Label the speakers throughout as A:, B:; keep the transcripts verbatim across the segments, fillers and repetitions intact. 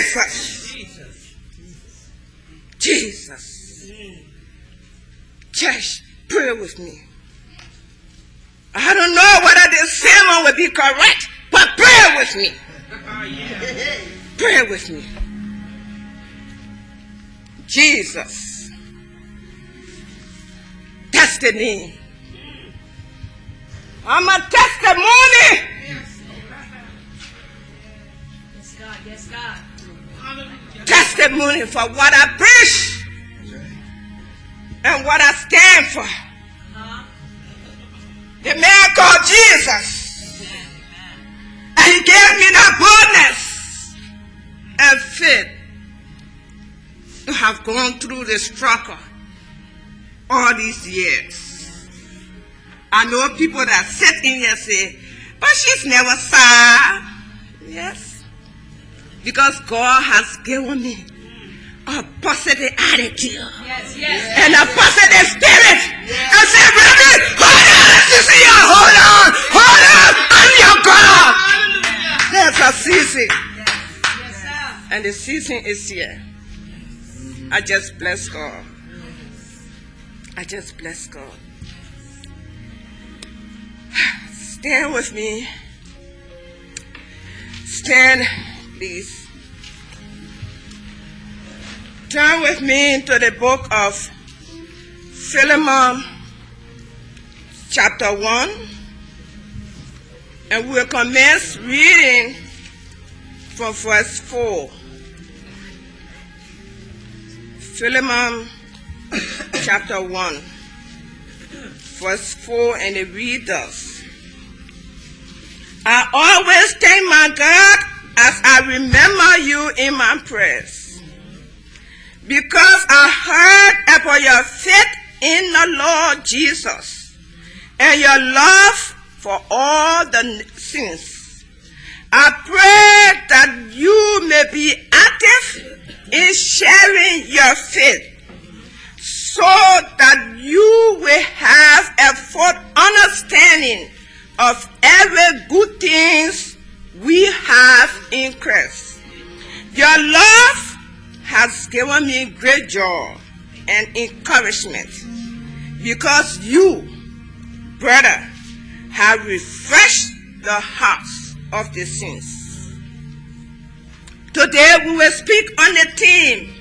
A: Jesus. Jesus. Church, pray with me. I don't know whether this sermon will be correct, but pray with me. Pray with me. Jesus. That's the name. I'm a testimony.
B: Yes, God. Yes, God.
A: Testimony for what I preach and what I stand for. Uh-huh. The man called Jesus. And he gave me that boldness and faith to have gone through the struggle all these years. I know people that sit in here and say, but she's never sad. Yes. Because God has given me a positive attitude. Yes, yes. And a positive spirit. Yes. I said, brother, hold on, sister, hold on, hold on, I'm your God. There's a season. Yes, sir. And the season is here. I just bless God. I just bless God. Stand with me. Stand, please. Turn with me into the book of Philemon, chapter one. And we'll commence reading from verse four. Philemon, chapter one, verse four, and it reads thus. I always thank my God as I remember you in my prayers, because I heard about your faith in the Lord Jesus and your love for all the saints. I pray that you may be active in sharing your faith, so that you will have a full understanding of every good things we have in Christ. Your love has given me great joy and encouragement, because you, brother, have refreshed the hearts of the saints. Today we will speak on the theme,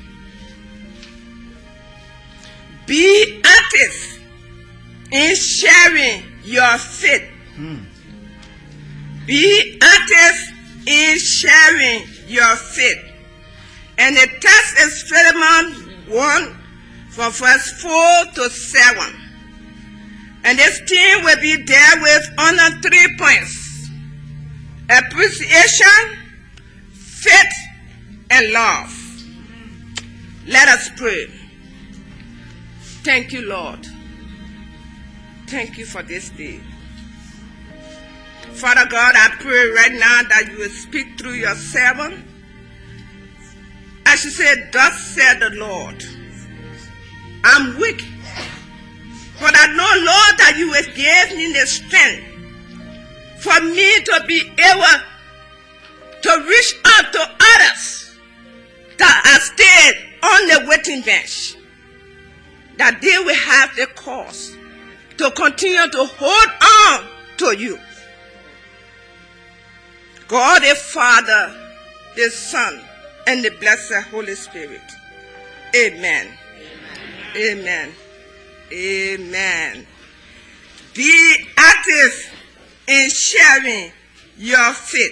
A: be active in sharing your faith. Hmm. Be active in sharing your faith. And the text is Philemon one, from verse four to seven. And this theme will be dealt with under three points: appreciation, faith, and love. Let us pray. Thank you, Lord. Thank you for this day. Father God, I pray right now that you will speak through your servant. As you said, thus said the Lord, I'm weak, but I know, Lord, that you will give me the strength for me to be able to reach out to others that are still on the waiting bench, that they will have the cause to continue to hold on to you. God the Father, the Son, and the blessed Holy Spirit. Amen. Amen. Amen. Amen. Be active in sharing your faith.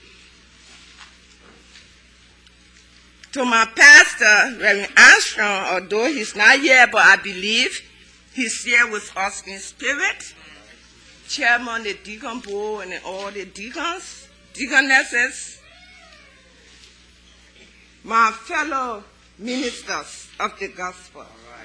A: To my pastor, Reverend Armstrong, although he's not here, but I believe he's here with us in spirit, chairman, the deacon board, and all the deacons, deaconesses, my fellow ministers of the gospel,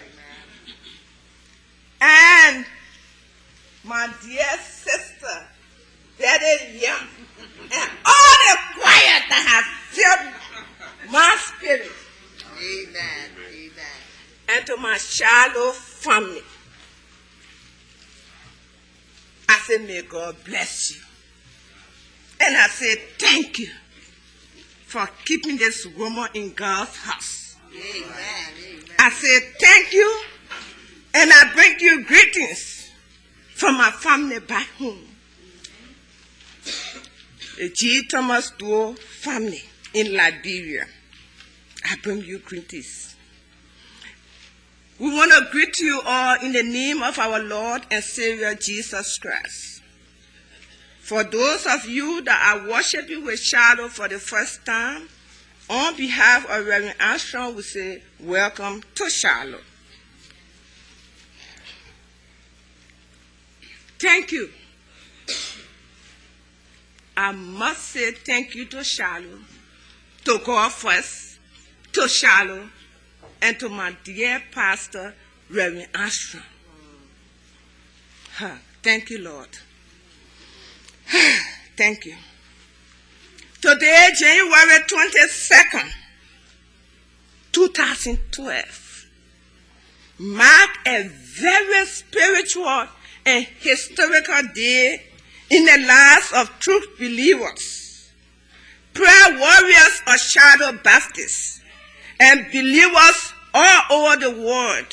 A: and my dear sister, Betty Young, and all the choir that has filled my spirit.
C: Amen. Amen.
A: And to my Shiloh family, I say, may God bless you. And I say, thank you for keeping this woman in God's house.
C: Amen. Amen.
A: I say thank you, and I bring you greetings from my family back home. The G. Thomas Duo family in Liberia. I bring you greetings. We want to greet you all in the name of our Lord and Savior Jesus Christ. For those of you that are worshiping with Shiloh for the first time, on behalf of Reverend Armstrong, we say, welcome to Shiloh. Thank you. I must say thank you to Shiloh, to God first, to Shiloh, and to my dear pastor, Reverend Armstrong. Huh. Thank you, Lord. Thank you. Today, January twenty-second, two thousand twelve, marked a very spiritual and historical day in the lives of true believers, prayer warriors of Shiloh Baptists, and believers all over the world.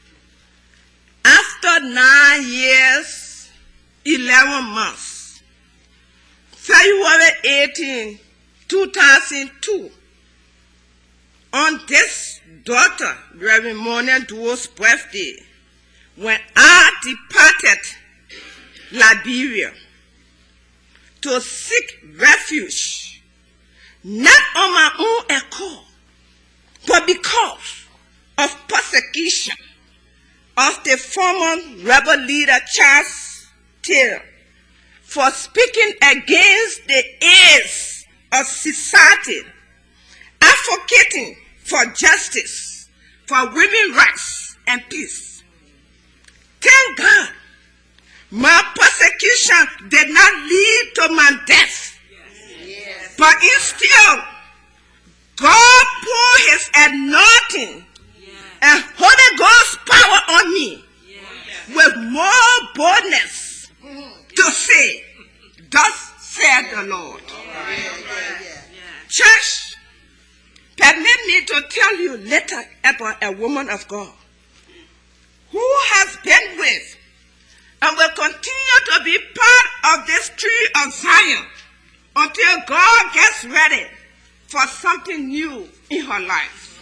A: After nine years, eleven months, February eighteenth, two thousand two, on this daughter, Reverend Mona Duo's birthday, when I departed Liberia to seek refuge, not on my own accord, but because of persecution of the former rebel leader Charles Taylor for speaking against the ills of society, advocating for justice, for women's rights and peace. Thank God, my persecution did not lead to my death, yes. But instead, God poured his anointing yes. and Holy Ghost power on me yes. with more boldness mm. to say, thus said the Lord. Yes. Church, permit me to tell you later about a woman of God who has been with and will continue to be part of this tree of Zion until God gets ready for something new in her life.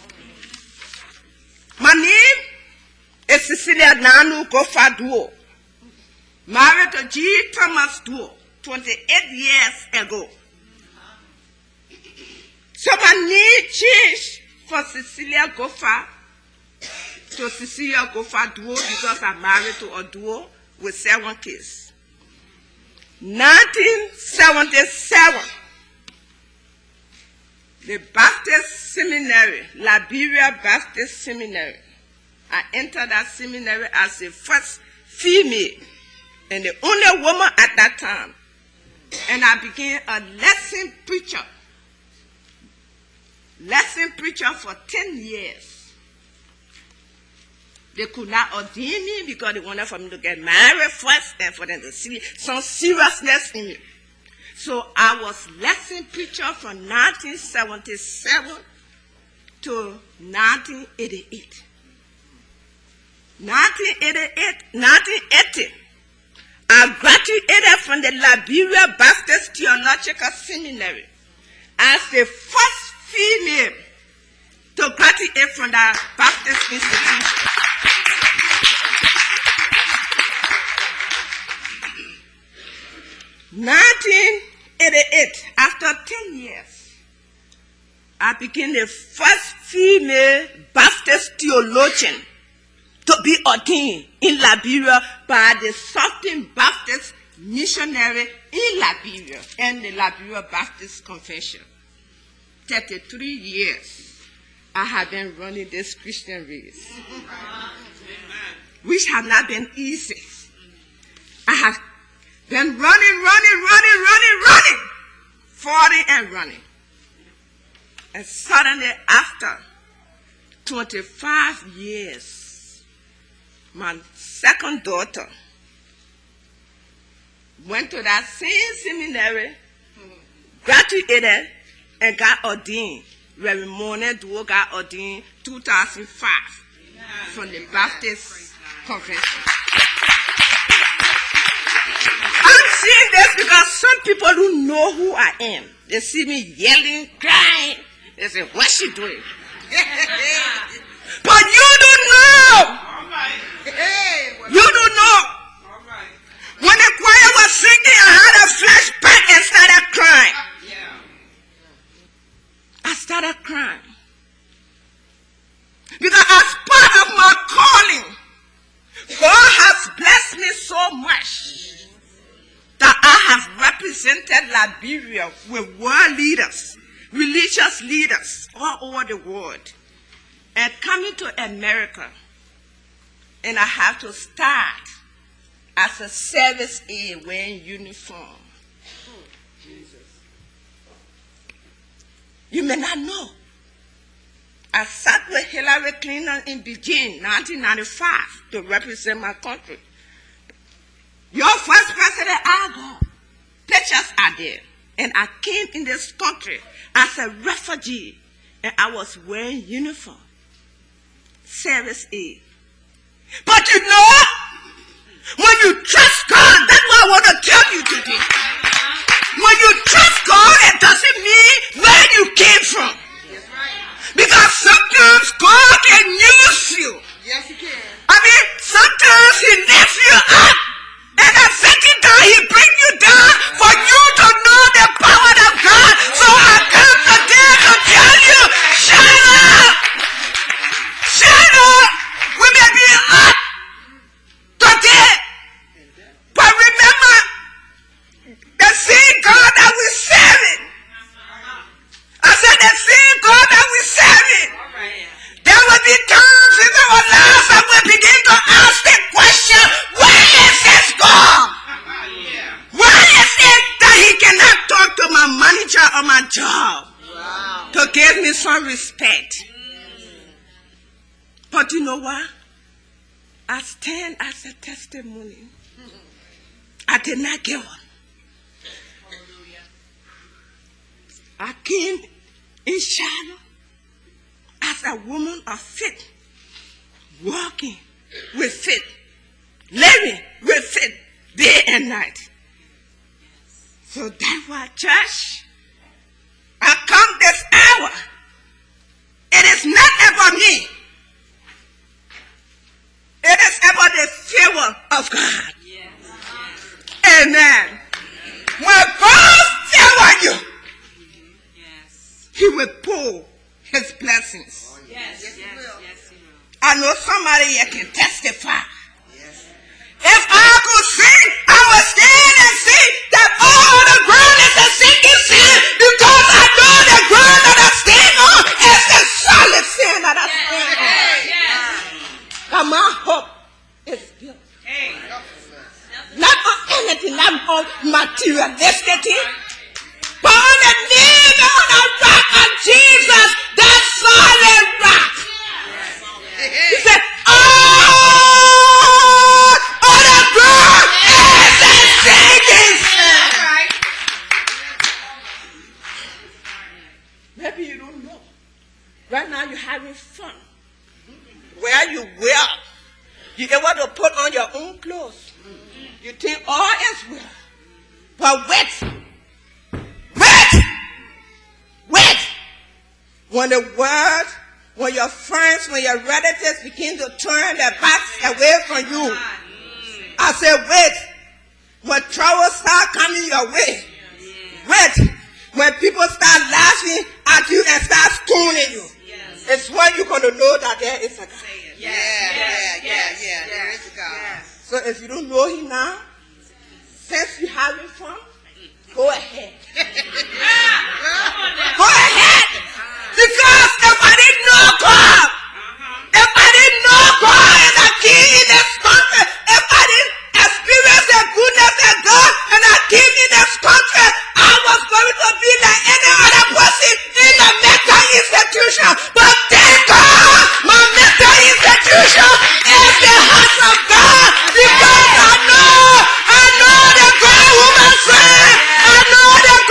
A: My name is Cecilia Nanu Gofa Duo, married to G. Thomas Duo twenty-eight years ago. So my name changed from Cecilia Gofa to Cecilia Gofa Duo because I'm married to a duo with seven kids. nineteen seventy-seven, the Baptist Seminary, Liberia Baptist Seminary. I entered that seminary as the first female and the only woman at that time. And I became a lesson preacher. Lesson preacher for ten years. They could not ordain me because they wanted for me to get married first and for them to see some seriousness in me. So I was lesson preacher from nineteen seventy-seven to nineteen eighty-eight. nineteen eighty-eight, nineteen eighty, I graduated from the Liberia Baptist Theological Seminary as the first female to graduate from the Baptist institution. nineteen eighty-eight, after ten years, I became the first female Baptist theologian to be ordained in Liberia by the Southern Baptist missionary in Liberia and the Liberia Baptist Convention. thirty-three years I have been running this Christian race, which has not been easy. I have been running, running, running, running, running, forty and running. And suddenly after twenty-five years, my second daughter went to that same seminary, graduated, and got ordained. Reverend Mona Duo got ordained two thousand five from the Baptist Convention. I'm saying this because some people don't know who I am. They see me yelling, crying. They say, what's she doing? But you don't know. You don't know. When the choir was singing, I had a flashback and started crying. I started crying. Because as part of my calling, God has blessed me so much that I have represented Liberia with world leaders, religious leaders all over the world. And coming to America, and I have to start as a service aide wearing uniform. You may not know. I sat with Hillary Clinton in Beijing, nineteen ninety-five, to represent my country. Your first president, Al Gore, pictures are there. And I came in this country as a refugee, and I was wearing uniform, service aid. But you know, when you trust God, that's what I want to tell you today. When you trust God, it doesn't mean where you came from. Because sometimes God can use you.
C: Yes, he can.
A: I mean, sometimes he lifts you up, and the second time he brings you down for you to know the power of God. So I come today to tell you, shut up! Shut up! We may be up today, but remember, the same God that we serve. I said the same God that we serve. There will be times in our lives that we begin to ask the question, where is this God? Why is it that he cannot talk to my manager or my job to give me some respect? But you know what? I stand as a testimony. I did not give up. I came in Shiloh as a woman of faith, walking with faith, living with faith day and night. So that's why, church, I come this hour. It is not about me. It is about the favor of God. Amen. When God favors you, he will pour his blessings.
B: Yes, yes, yes, yes, he will.
A: I know somebody here can testify. Yes. If I could sing, I would stand and sing that all the ground is a sinking sand, because I know the ground that I stand on is the solid sand that I stand on.
B: Yes, yes.
A: But my hope is built.
B: Hey.
A: Not on anything, not on materialistic thing, but on the name on the rock of Jesus, that solid rock. He said, all on the ground is a sinking sand. Maybe you don't know. Right now you're having fun. Where you wear, you're able to put on your own clothes. You think all is well. But wait. Wait! Wait! When the world, when your friends, when your relatives begin to turn their backs away from you, I said, wait. When trouble start coming your way, wait. When people start laughing at you and start stoning you, it's when you're going to know that there is a God.
C: Yeah, yeah, yeah, yeah. There is a God.
A: So if you don't know him now, since you're having fun, go ahead. Go ahead. Because if I didn't know God, if I didn't know God as a king in this country, if I didn't experience the goodness of God and a king in this country, I was going to be like any other person in a mental institution. But thank God, my mental institution is the house of God, because I know, I know the God whom I serve. I know the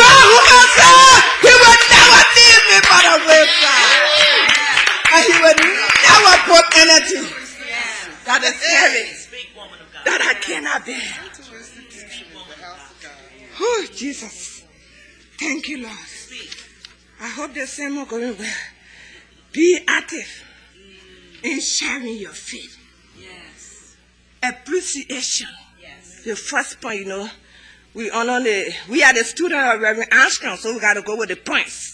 A: you, Lord. I hope the sermon going well. Be active in sharing your faith.
B: Yes.
A: Appreciation.
B: Yes.
A: The first point, you know, we honor the, we are the student of Reverend Armstrong, so we got to go with the points.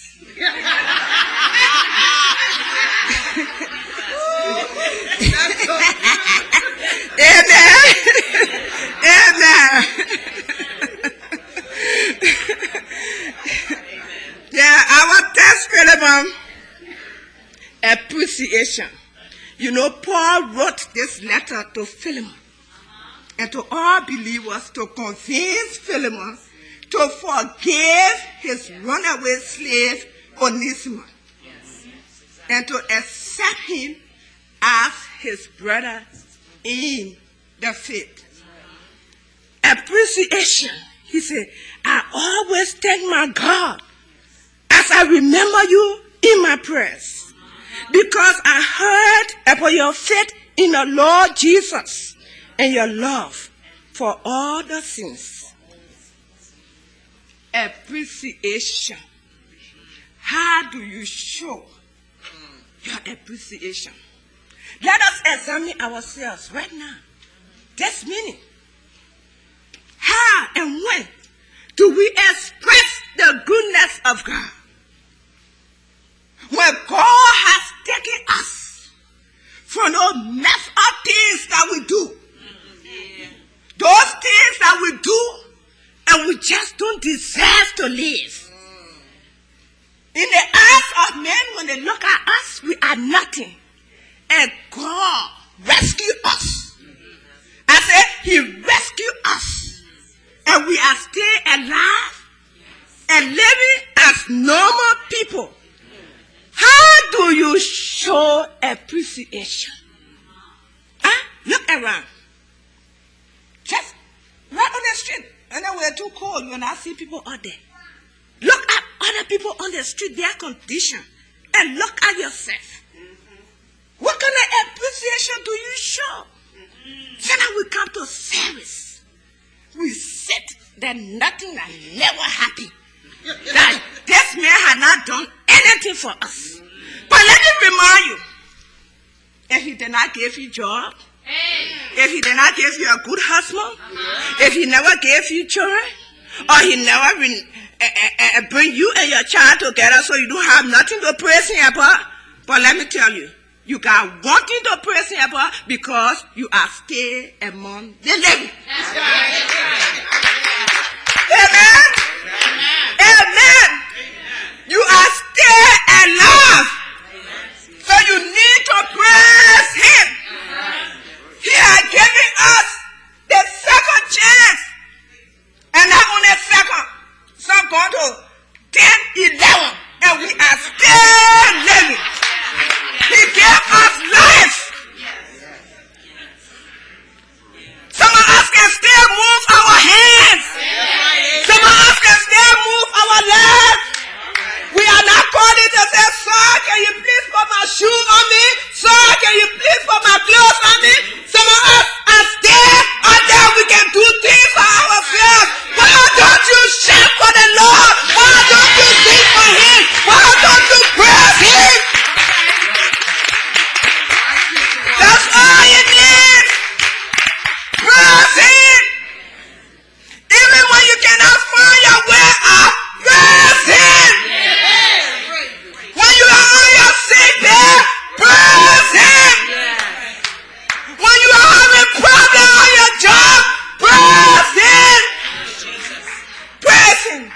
A: Amen. Amen. Yeah, our text Philemon, appreciation. You know, Paul wrote this letter to Philemon and to all believers to convince Philemon to forgive his runaway slave Onesimus and to accept him as his brother in the faith. Appreciation. He said, I always thank my God as I remember you in my prayers, because I heard about your faith in the Lord Jesus and your love for all the sins. Appreciation. How do you show your appreciation? Let us examine ourselves right now. This minute. How and when do we express the goodness of God? When God has taken us from those messed up things that we do. Those things that we do and we just don't deserve to live. In the eyes of men, when they look at us, we are nothing. And God rescued us. I said, He rescued us. And we are still alive and living as normal people. How do you show appreciation? Huh? Look around. Just right on the street. And then we're too cold. You will not see people out there. Look at other people on the street, their condition. And look at yourself. What kind of appreciation do you show? So that we come to service. We sit that nothing that never happened. That this man had not done anything for us. But let me remind you, if he did not give you a job, if he did not give you a good husband, if he never gave you children, or he never bring, uh, uh, uh, bring you and your child together so you don't have nothing to praise him about, but let me tell you, you got one thing to praise him about because you are still among the living. Amen. Amen. You are still alive. So you need to praise him. He has given us the second chance. And not only second. Some go to ten, eleven. And we are still living. He gave us life. Some of us can still move our hands. Some of us can still move our legs. We are not calling to say, sir, can you please put my shoes on me? Sir, can you please put my clothes on me? Some of us are still out there. We can do things for ourselves. Why don't you shout for the Lord? Why don't you sing for him? Why don't you praise him? That's all you need. Praise him. Even when you cannot find your way out, praise him. When you are on your sick bed, praise him. When you are having problems on your job, praise him. Praise him.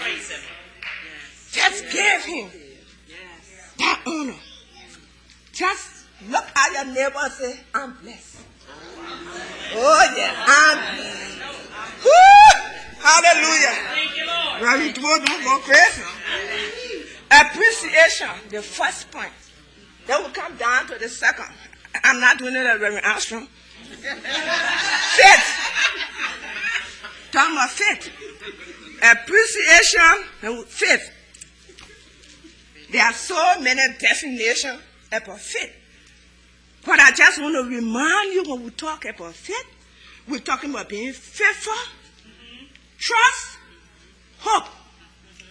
A: Just give him that honor. Just look at your neighbor and say, I'm blessed. Oh yeah, I'm blessed. Woo! Hallelujah.
B: Thank you, Lord.
A: Right, don't go crazy. Appreciation, the first point. Then we'll come down to the second. I'm not doing it at Reverend Armstrong. Faith. Talking about faith. Appreciation and faith. There are so many definitions about faith. But I just want to remind you, when we talk about faith, we're talking about being faithful, mm-hmm. trust, hope.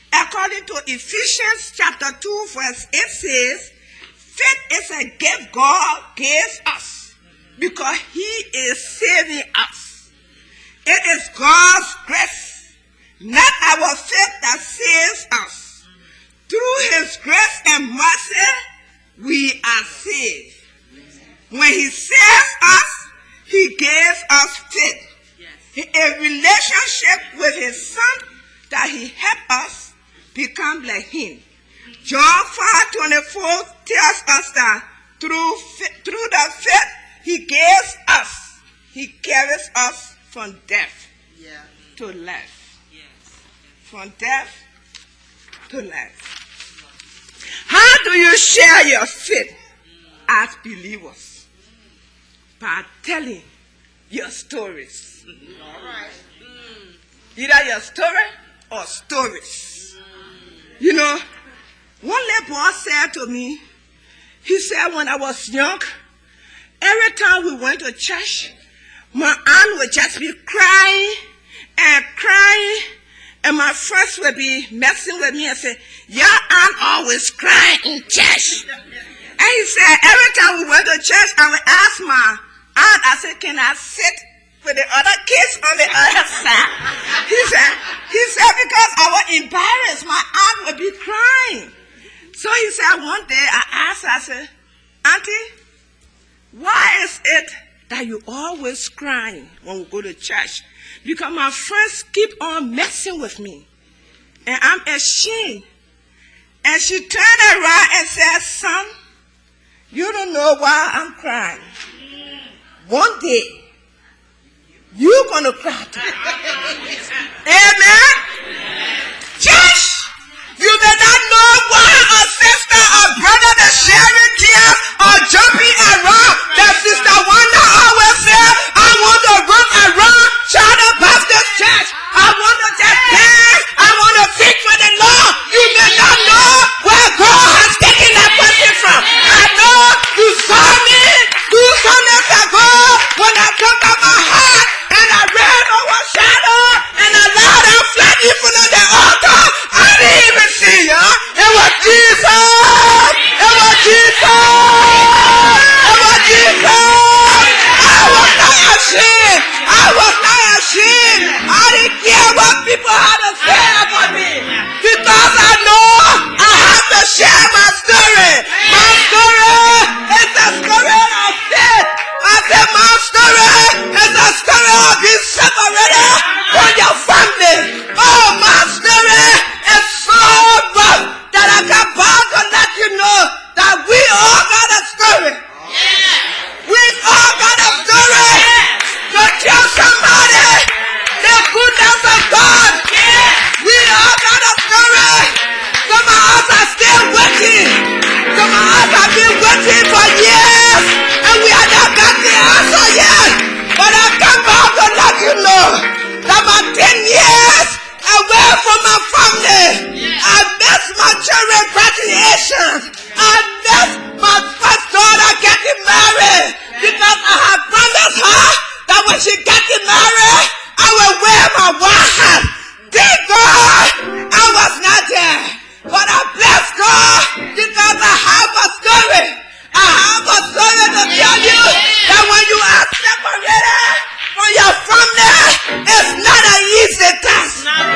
A: According to Ephesians chapter two, verse eight says, faith is a gift God gives us because he is saving us. It is God's grace, not our faith, that saves us. Through his grace and mercy, we are saved. When he saves us, he gives us faith. A relationship with his son that he helps us become like him. John five twenty-four tells us that through, through the faith he gives us, he carries us from death yeah. to life. Yes. From death to life. How do you share your faith as believers? By telling your stories. All right. Either your story or stories. You know, one little boy said to me, he said when I was young, every time we went to church, my aunt would just be crying and crying, and my friends would be messing with me and say, your aunt always crying in church. And he said, every time we went to church, I would ask my aunt, I said, can I sit with the other kids on the other side? He said, he said, because I was embarrassed, my aunt would be crying. So he said, one day I asked her, I said, Auntie, why is it that you always crying when we go to church? Because my friends keep on messing with me, and I'm ashamed. And she turned around and said, son, you don't know why I'm crying. One day, you're going to cry too. Amen? Church, you may not know why a sister or brother is sharing tears or jumping around. That sister Wanda always said, I want to run around Charter Baptist Church. I want to just dance. I want to sing for the Lord. You may not know where God has taken that person from. I know you saw me two Sundays ago when I took out my heart and I ran over shadow and I allowed her flat in front of the altar. I didn't even see her. It was Jesus. It was Jesus. It was Jesus. I was not ashamed. I was not ashamed. I didn't care what people had to say about me because I know I have to share my story. My story is the story of faith. I said my story is the story of being separated from your family. Oh, my story is so rough that I can bound to let you know that we all got a story. We all got a story to tell somebody the goodness of God. We all got a story. Some of us are still waiting. Some of us have been waiting for years and we have not got the answer yet. But I come back to let you know that my ten years away from my family, I missed my children graduation. I missed my first daughter getting married because I had promised her that when she gets married, I will wear my white hat. Thank God I was not there. But I bless God because I have a story. I have a story to tell you that when you are separated from your family, it's not an easy task.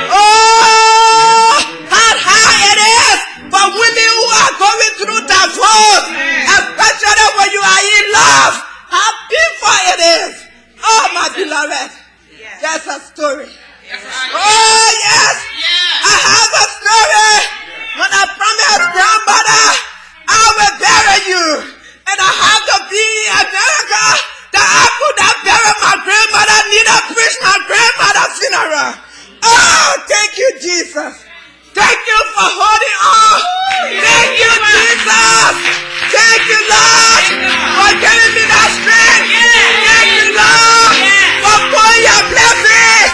A: Oh, how hard it is for women who are going through divorce, especially when you are in love. How painful it is. Oh, my beloved, there's a story. Oh, yes, I have a story. When I promised grandmother, I will bury you. And I have to be in America that I could not bury my grandmother, neither preach my grandmother's funeral. Oh, thank you, Jesus. Thank you for holding on. Thank you, Jesus. Thank you, Lord, for giving me that strength. Thank you, Lord, for pouring your blessings.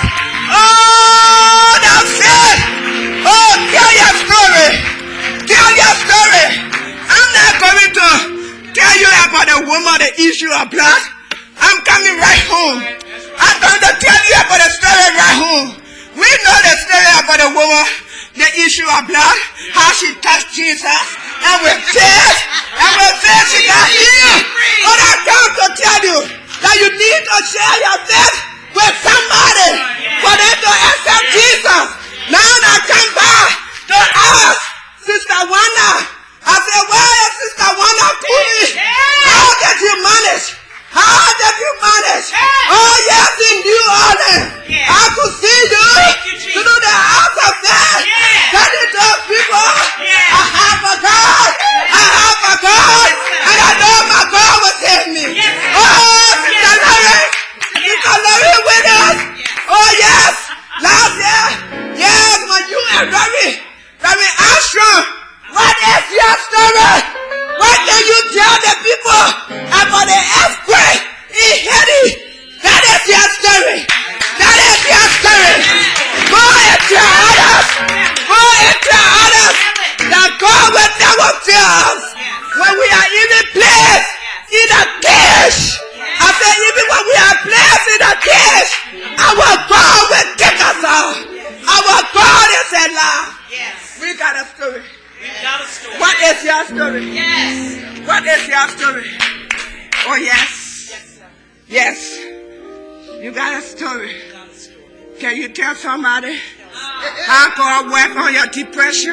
A: Oh, that's it. Oh, tell your story. Tell your story. I'm not going to tell you about the woman, the issue of blood. I'm coming right home. I'm going to tell you about the story right home. We know the story about the woman the issue of blood, how she touched Jesus, and with faith, and with faith she got healed. But I come to tell you that you need to share your faith with somebody for them to accept Jesus. Now I come back to ask Sister Wanda. I said, where is Sister Wanda Cooley? How did you manage? How did you manage? Oh yes, in New Orleans. I could see you to do the house of faith. Tell it to people. I have a God. I have a God. And I know my God will save me. Oh, Sister Larry. Sister Larry with us. Oh yes. Last year. Yes, when you and Larry. Larry Armstrong. What is your story? What can you tell the people about the earthquake in Haiti? That is your story. That is your story. Go and tell others. Go and tell others that God will never fail us when we are even placed in a cage. I said, even when we are placed in a cage, our God will take us out. Our God is alive. We got a story. What is your story? Yes. What is your story? Oh yes. Yes. You got a story. Can you tell somebody how God work on your depression?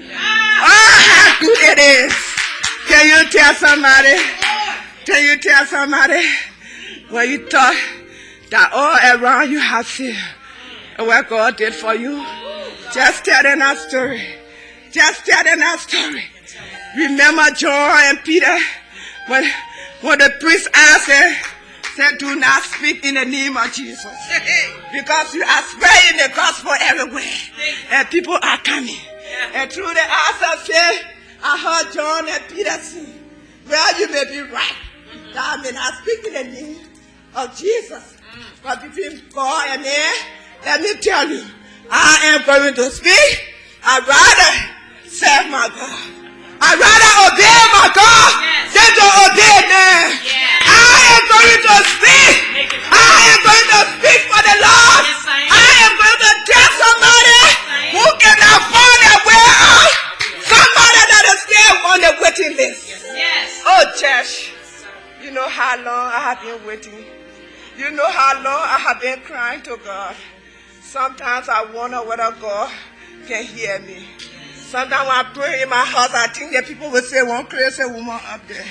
A: Oh, how good it is. Can you tell somebody? Can you tell somebody when you thought that all around you have fear and what God did for you? Just tell them that story. Just tell them that story. Remember John and Peter when, when the priest asked them, said, do not speak in the name of Jesus. Because you are spreading the gospel everywhere. And people are coming. And through the eyes of faith, I heard John and Peter sing. Well, you may be right. That I may not speak in the name of Jesus. But between God and man, let me tell you, I am going to speak. I'd rather serve my God. I'd rather obey my God than to obey man. I am going to speak. I am going to speak for the Lord. I am going to tell somebody who cannot find their way out. Somebody that is still on the waiting list. Oh, church, you know how long I have been waiting. You know how long I have been crying to God. Sometimes I wonder whether God can hear me. Sometimes when I pray in my house, I think that people will say, one crazy woman up there.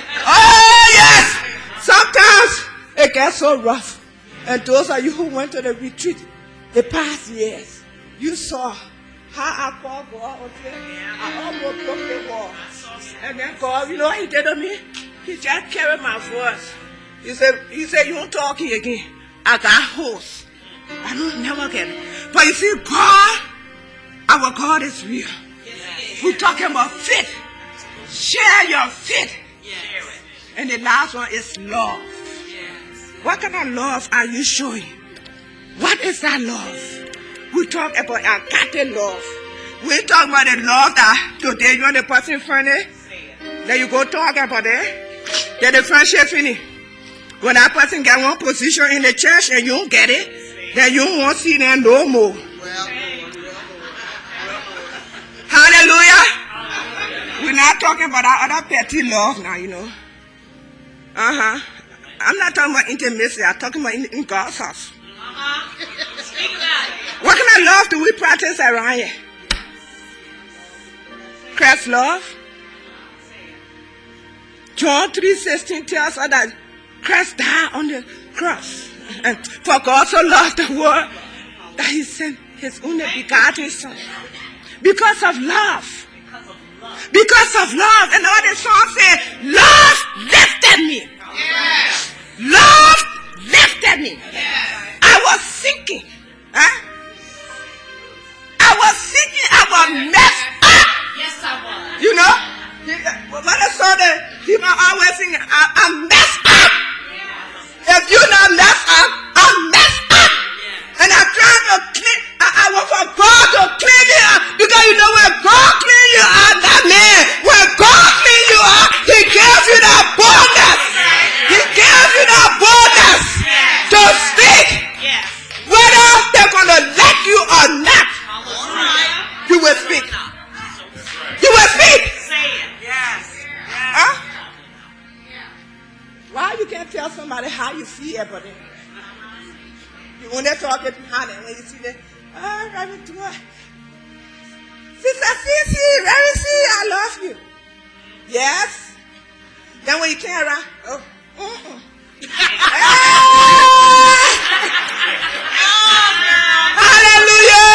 A: Oh, yes! Sometimes it gets so rough. And those of you who went to the retreat the past years, you saw how I called God until I almost broke the wall. And then God, you know what he did to me? He just carried my voice. He said, he said, you won't talk here again. I got hosts. I don't never get it. But you see, God, our God is real. We're talking about faith. Share your faith. And the last one is love. What kind of love are you showing? What is that love? We talk about agape love. We talk about the love that today you want the person funny. Then you go talk about it. Then the friendship finish. When that person get one position in the church and you don't get it, then you won't see them no more. Hallelujah. We're not talking about that other petty love now, you know. Uh-huh. I'm not talking about intimacy. I'm talking about in, in God's house.
B: Uh-huh. Speak about it.
A: What kind of love do we practice around here? Christ's love. John three sixteen tells us that Christ died on the cross. And for God so loved the world that he sent his only begotten son. Because of love. Because of love. And all the song said, love lifted me.
C: Yes.
A: Love lifted me.
C: Yes.
A: I was sinking. Huh? I was sinking. I was messed up.
B: Yes, I was.
A: You know? When I saw the people always sing, I, I'm messed up. If you're not messed up, I'm messed up. And I'm trying to clean. I, I want for God to clean you up. Because you know when God clean you up, that man, when God clean you up, he gives you that boldness. He gives you that boldness to speak. Whether they're going to let you or not, you will somebody how you feel about it. You only talk it behind it when you see them. Oh, Reverend Dua. Sister Cici, Reverend C, I love you. Yes. Then when you turn around, oh, mm-mm. Hallelujah!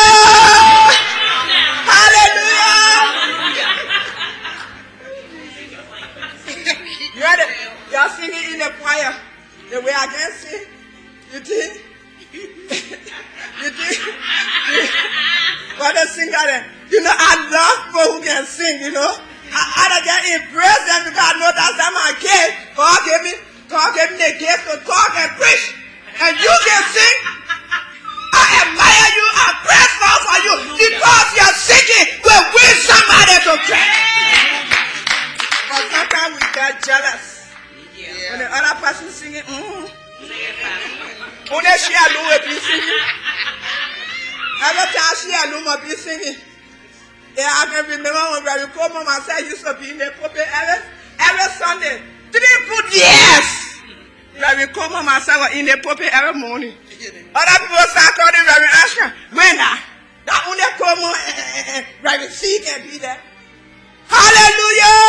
A: Hallelujah! You are the, you're singing in the choir the way I can sing. You think? You think? What a singer then. You know, I love people who can sing, you know. I, I don't get impressed them because I know that's not my gift. God gave me, God gave me the gift to talk and preach. And you can sing. I admire you. I praise God for you. Because you're singing will win somebody to pray. But sometimes we get jealous. Yeah. When the other person singing, mm. Only she alone will be singing. Every time she alone will be singing. Yeah, I can remember when Brother Coleman myself used to be in the pulpit every, every Sunday. Three good years. Brother Coleman myself was in the pulpit every morning. Other people start calling Brother Asher. When now? That only Coleman and Brother C can be there. Hallelujah!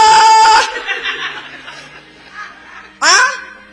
A: Huh?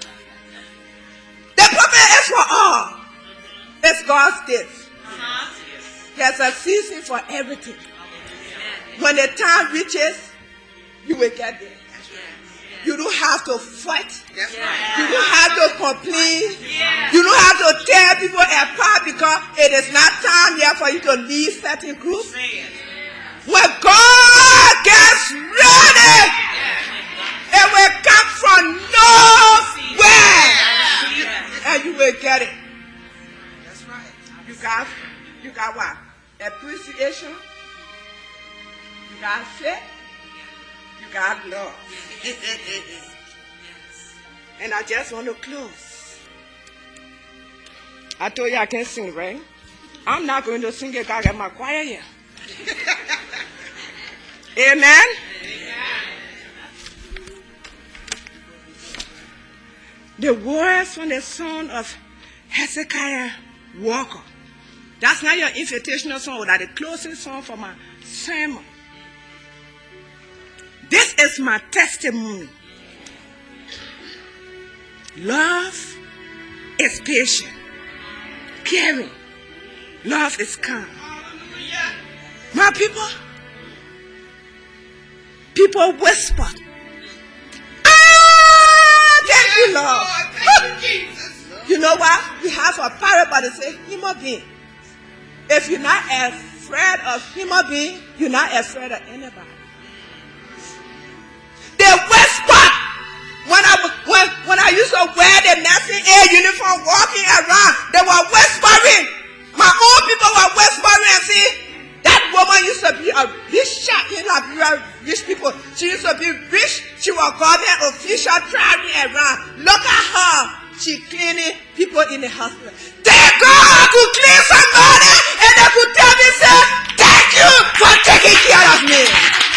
A: The pulpit is for all. It's God's gift. There's a season for everything. When the time reaches, you will get there. You don't have to fight. You don't have to complain. You don't have to tear people apart because it is not time yet for you to leave certain groups. When God gets ready, it will come from nowhere. And you will get it. That's right. You got, you got what? Appreciation. You got faith. You got love. And I just want to close. I told you I can't sing, right? I'm not going to sing it because I got my choir here. Amen? The words from the son of Hezekiah Walker. That's not your invitational song, that's the closing song for my sermon. This is my testimony. Love is patient, caring. Love is kind. My people, people whisper, ah, thank you, Lord. You know what? We have a parable that says human being. If you're not afraid of human being, you're not afraid of anybody. They whisper. When I, when, when I used to wear the nursing aid uniform walking around, they were whispering. My own people were whispering and saying, that woman used to be a rich shot in Liberia, rich people. She used to be rich. She was government official traveling around. Look at her. She cleaning people in the hospital. Thank God I could clean somebody and they could tell me, say, thank you for taking care of me.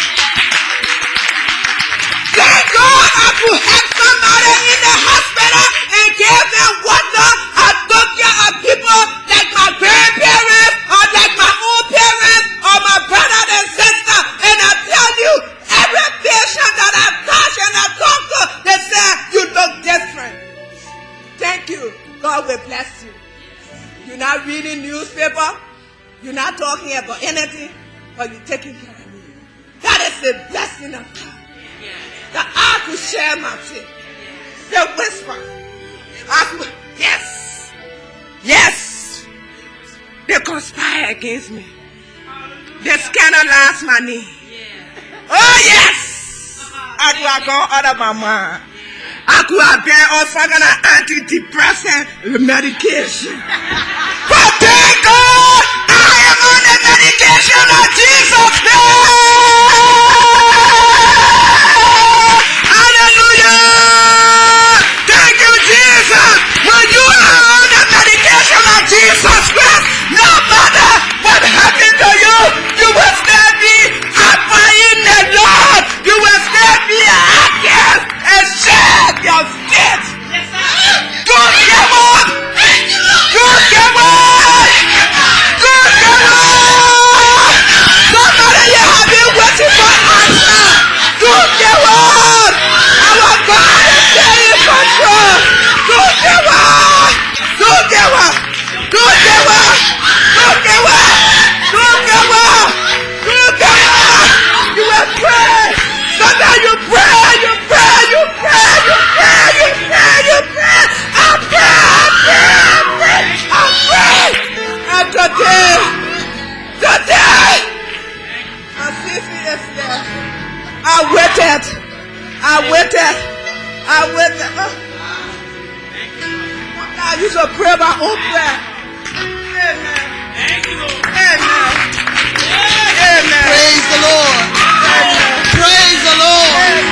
A: Thank God I could help somebody in the hospital and give them water. I took care of people like my grandparents or like my own parents or my brother and sister. And I tell you, every patient that I touch and I talk to, they say, you look different. Thank you. God will bless you. You're not reading newspaper. You're not talking about anything, but you're taking care of me. That is the blessing of God. That I could share my faith. The whisper. I could, yes. Yes. They conspire against me. They scandalize my name. Oh yes. I could have gone out of my mind. I could have been on some kind of antidepressant medication. But thank God I am on the medication of Jesus Christ. Hallelujah. Thank you, Jesus. When you are on the medication of Jesus Christ, no matter what happened to you, you will still be happy in the Lord. You will still be active and share your faith Today, today, my sister is there. I waited. I waited. I waited. I used to pray my own prayer. Amen. Amen.